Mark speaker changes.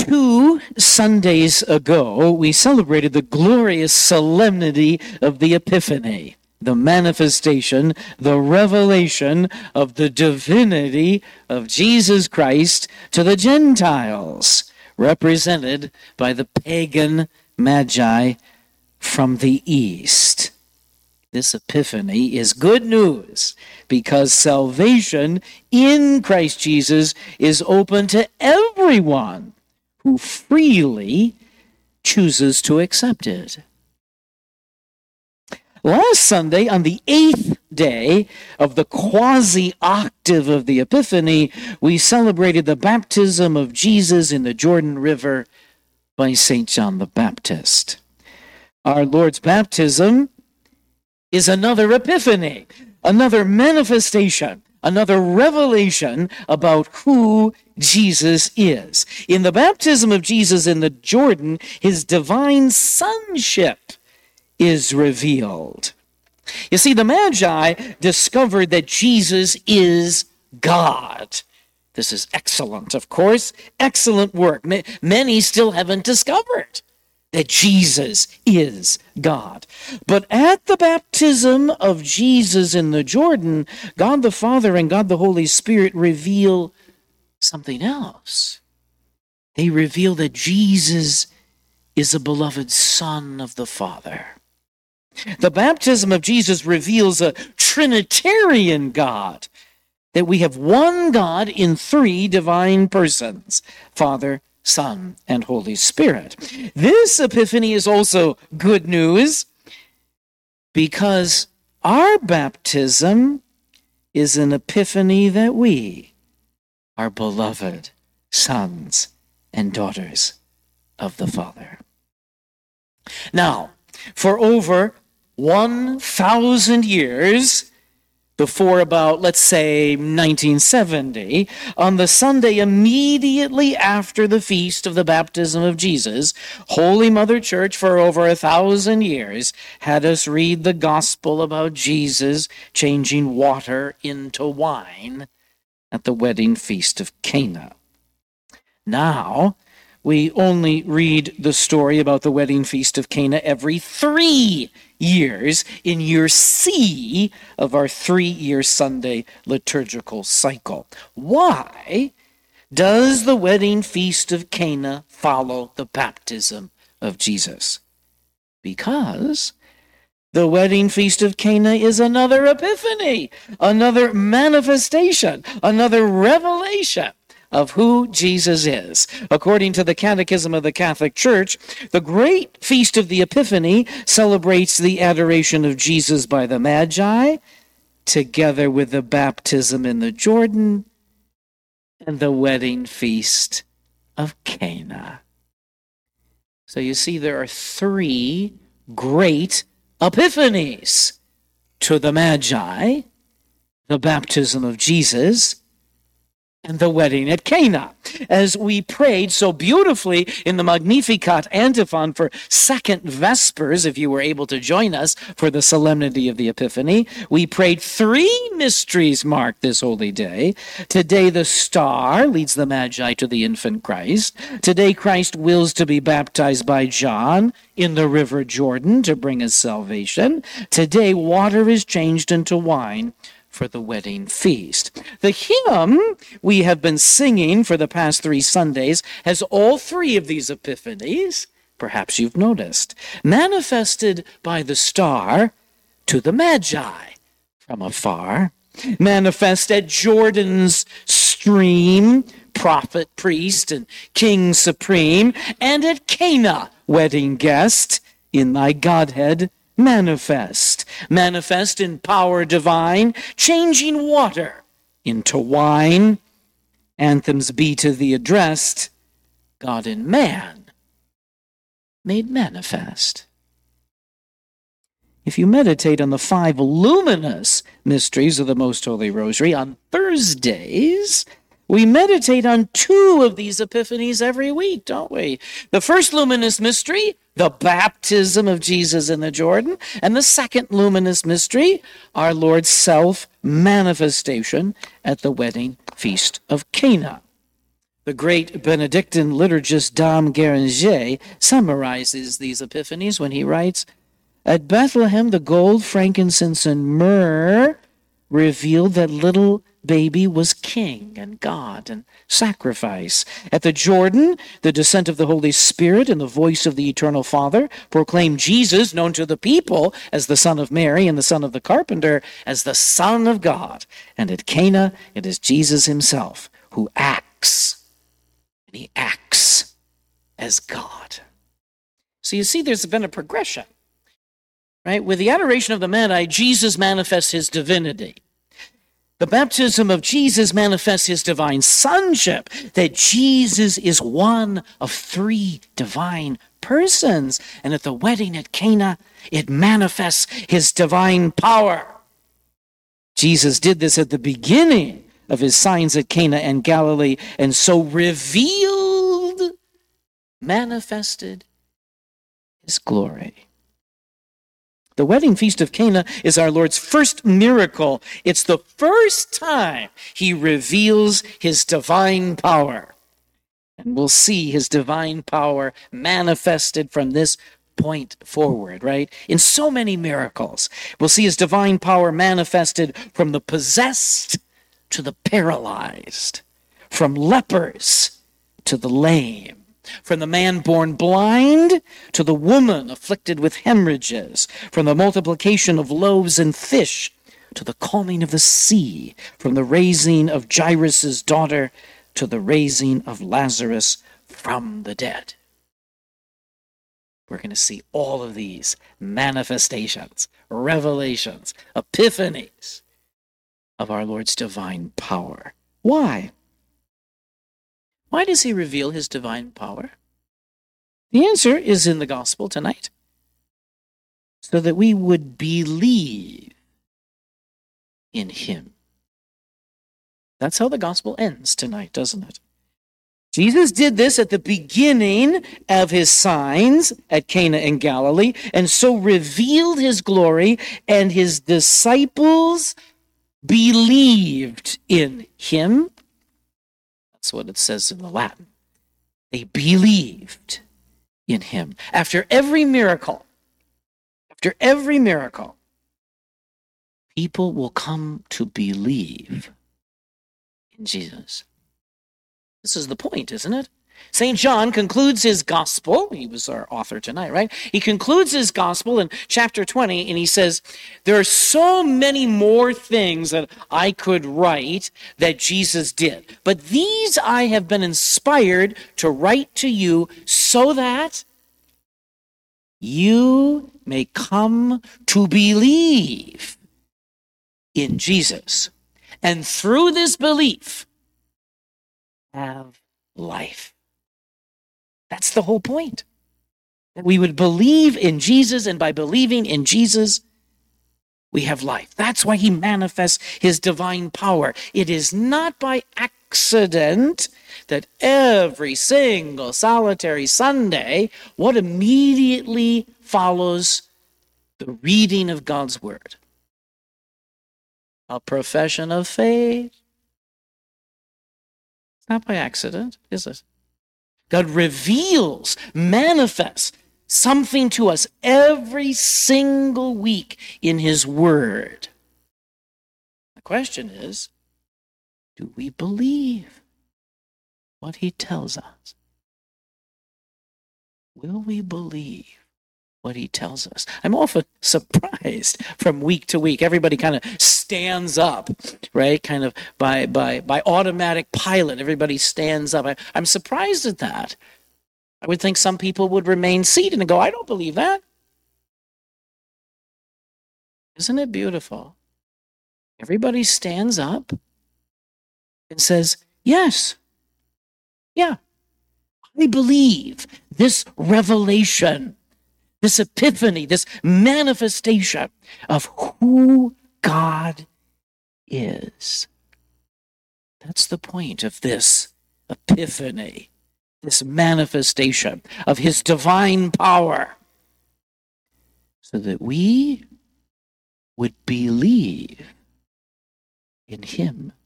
Speaker 1: 2 Sundays ago, we celebrated the glorious solemnity of the Epiphany, the manifestation, the revelation of the divinity of Jesus Christ to the Gentiles, represented by the pagan Magi from the East. This Epiphany is good news because salvation in Christ Jesus is open to everyone who freely chooses to accept it. Last Sunday, on the 8th day of the quasi-octave of the Epiphany, we celebrated the baptism of Jesus in the Jordan River by St. John the Baptist. Our Lord's baptism is another epiphany, another manifestation, another revelation about who Jesus is. In the baptism of Jesus in the Jordan, his divine sonship is revealed. You see, the Magi discovered that Jesus is God. This is excellent, of course, excellent work. Many still haven't discovered that Jesus is God. But at the baptism of Jesus in the Jordan, God the Father and God the Holy Spirit reveal something else. They reveal that Jesus is a beloved Son of the Father. The baptism of Jesus reveals a Trinitarian God, that we have one God in three divine persons, Father, Son, and Holy Spirit. This epiphany is also good news because our baptism is an epiphany that we are beloved sons and daughters of the Father. Now, for over 1,000 years, before about, let's say, 1970, on the Sunday immediately after the feast of the baptism of Jesus, Holy Mother Church for over 1,000 years had us read the gospel about Jesus changing water into wine at the wedding feast of Cana. Now, we only read the story about the wedding feast of Cana every 3 years in year C of our 3-year Sunday liturgical cycle. Why does the wedding feast of Cana follow the baptism of Jesus? Because the wedding feast of Cana is another epiphany, another manifestation, another revelation of who Jesus is. According to the Catechism of the Catholic Church, the great feast of the Epiphany celebrates the adoration of Jesus by the Magi, together with the baptism in the Jordan and the wedding feast of Cana. So you see, there are 3 great epiphanies: to the Magi, the baptism of Jesus, and the wedding at Cana. As we prayed so beautifully in the Magnificat antiphon for Second Vespers, if you were able to join us for the solemnity of the Epiphany, we prayed 3 mysteries mark this holy day. Today the star leads the Magi to the infant Christ. Today Christ wills to be baptized by John in the river Jordan to bring us salvation. Today water is changed into wine for the wedding feast. The hymn we have been singing for the past 3 Sundays has all 3 of these epiphanies, perhaps you've noticed, manifested by the star to the Magi from afar, manifest at Jordan's stream, prophet, priest, and king supreme, and at Cana, wedding guest, in thy Godhead manifest in power divine, changing water into wine. Anthems be to thee addressed, God in man made manifest. If you meditate on the 5 luminous mysteries of the Most Holy Rosary on Thursdays, we meditate on 2 of these epiphanies every week, don't we? The first luminous mystery, the baptism of Jesus in the Jordan, and the second luminous mystery, our Lord's self-manifestation at the wedding feast of Cana. The great Benedictine liturgist Dom Guéranger summarizes these epiphanies when he writes, "At Bethlehem, the gold, frankincense, and myrrh revealed that little baby was king and God and sacrifice. At the Jordan, the descent of the Holy Spirit and the voice of the Eternal Father proclaimed Jesus, known to the people as the Son of Mary and the Son of the Carpenter, as the Son of God. And at Cana, it is Jesus himself who acts, and he acts as God." So you see, there's been a progression, right? With the adoration of the Magi, Jesus manifests his divinity. The baptism of Jesus manifests his divine sonship, that Jesus is one of three divine persons. And at the wedding at Cana, it manifests his divine power. Jesus did this at the beginning of his signs at Cana and Galilee, and so revealed, manifested his glory. The wedding feast of Cana is our Lord's first miracle. It's the first time he reveals his divine power. And we'll see his divine power manifested from this point forward, right? In so many miracles. We'll see his divine power manifested from the possessed to the paralyzed, from lepers to the lame, from the man born blind to the woman afflicted with hemorrhages, from the multiplication of loaves and fish to the calming of the sea, from the raising of Jairus' daughter to the raising of Lazarus from the dead. We're going to see all of these manifestations, revelations, epiphanies of our Lord's divine power. Why? Why does he reveal his divine power? The answer is in the gospel tonight. So that we would believe in him. That's how the gospel ends tonight, doesn't it? Jesus did this at the beginning of his signs at Cana in Galilee, and so revealed his glory, and his disciples believed in him. That's what it says in the Latin. They believed in him. After every miracle, people will come to believe in Jesus. This is the point, isn't it? St. John concludes his gospel. He was our author tonight, right? He concludes his gospel in chapter 20, and he says, there are so many more things that I could write that Jesus did. But these I have been inspired to write to you so that you may come to believe in Jesus. And through this belief, have life. That's the whole point. That we would believe in Jesus, and by believing in Jesus, we have life. That's why he manifests his divine power. It is not by accident that every single solitary Sunday, what immediately follows the reading of God's word? A profession of faith. It's not by accident, is it? God reveals, manifests something to us every single week in his word. The question is, do we believe what he tells us? Will we believe what he tells us? I'm often surprised from week to week. Everybody kind of stands up, right? Kind of by automatic pilot, everybody stands up. I'm surprised at that. I would think some people would remain seated and go, I don't believe that. Isn't it beautiful? Everybody stands up and says, yes, yeah, I believe this revelation, this epiphany, this manifestation of who God is. That's the point of this epiphany, this manifestation of his divine power, so that we would believe in him.